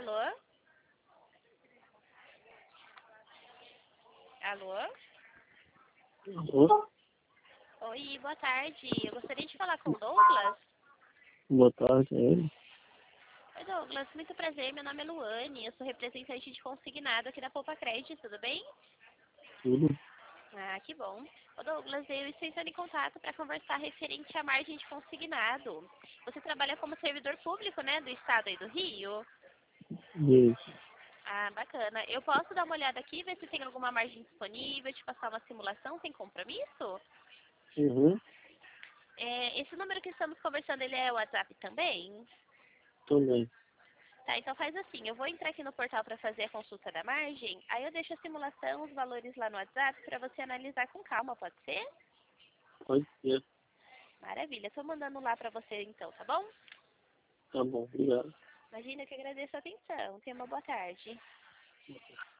Alô? Alô? Alô? Oi, boa tarde. Eu gostaria de falar com o Douglas. Boa tarde, é ele? Oi, Douglas. Muito prazer. Meu nome é Luane. Eu sou representante de consignado aqui da Poupa Crédito. Tudo bem? Tudo? Ah, que bom. Ô, Douglas, eu estou entrando em contato para conversar referente à margem de consignado. Você trabalha como servidor público, né, do estado aí do Rio? Isso. Ah, bacana. Eu posso dar uma olhada aqui, ver se tem alguma margem disponível, te passar uma simulação sem compromisso? Uhum. Esse número que estamos conversando, ele é o WhatsApp também? Também. Tá, então faz assim, eu vou entrar aqui no portal para fazer a consulta da margem, aí eu deixo a simulação, os valores lá no WhatsApp para você analisar com calma, pode ser? Pode ser. Maravilha, estou mandando lá para você então, tá bom? Tá bom, obrigado. Imagina que agradeço a atenção. Tenha uma boa tarde.